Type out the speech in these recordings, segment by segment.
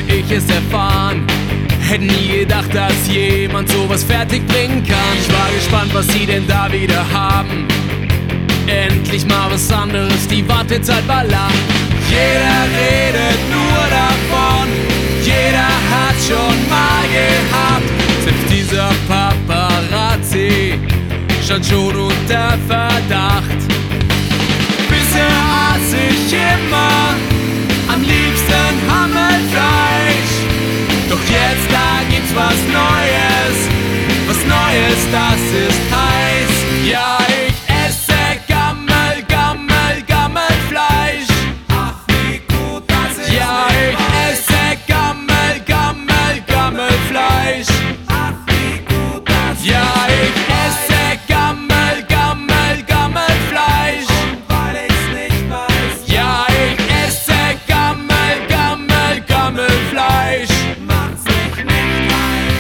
ich es erfahren. Hätte nie gedacht, dass jemand sowas fertig bringen kann. Ich war gespannt, was sie denn da wieder haben. Endlich mal was anderes, die Wartezeit war lang. Jeder redet nur davon, jeder hat schon mal gehabt. Selbst dieser Paparazzi stand schon unter Verdacht. Bisher aß ich immer am liebsten Hammelfleisch. Doch jetzt, da gibt's was Neues, das ist heiß. Ja, ich esse Gammelfleisch. Ach, wie gut, das ist Ja, ich esse Gammelfleisch. Ach, wie gut, das Ja, ich esse Gammelfleisch. Und weil ich's nicht weiß, Ja, ich esse Gammelfleisch. macht's mich nicht heiß.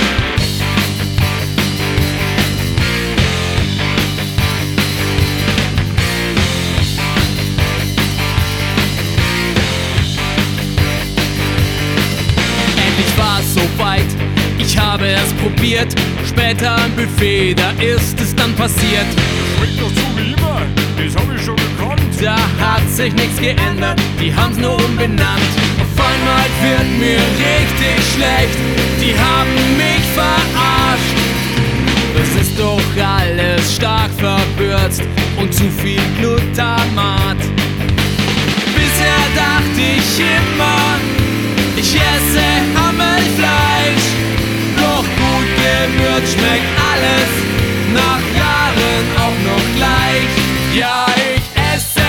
Endlich war es soweit, ich habe es probiert. Später am Buffet, da ist es dann passiert. Schmeckt doch so wie immer, das hab ich schon gekannt. Da hat sich nichts geändert, die haben's nur umbenannt. Auf einmal wird mir richtig schlecht, die haben mich verarscht. Das ist doch alles stark verwürzt und zu viel Glutamat. Bisher dachte ich immer, ich esse Hammelfleisch. Doch gut gewürzt schmeckt alles nach Jahren auch noch gleich. Ja, ich esse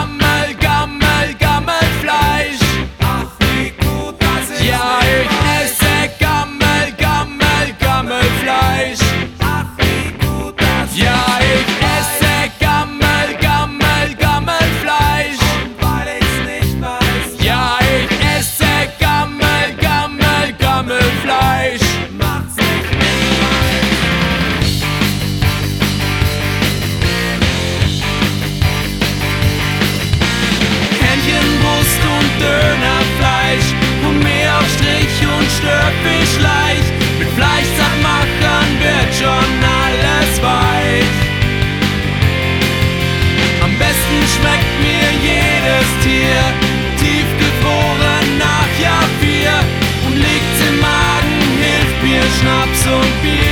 Gammelfleisch. Ach, wie gut, das ist Ja, ich esse Gammelfleisch. Ach, wie gut, das Ja, ich esse Gammelfleisch. Und weil ich's nicht weiß, Ja, ich esse Gammelfleisch. macht's mich nicht heiß. Hähnchenbrust und Dönerfleisch, Hummer-Strich und Störfischleich. Mit Fleischsaftmachern wird schon alles weich. Am besten schmeckt mir jedes Tier, tiefgefroren nach Jahr 4. Und liegt's im Magen, hilft mir Schnaps und Bier.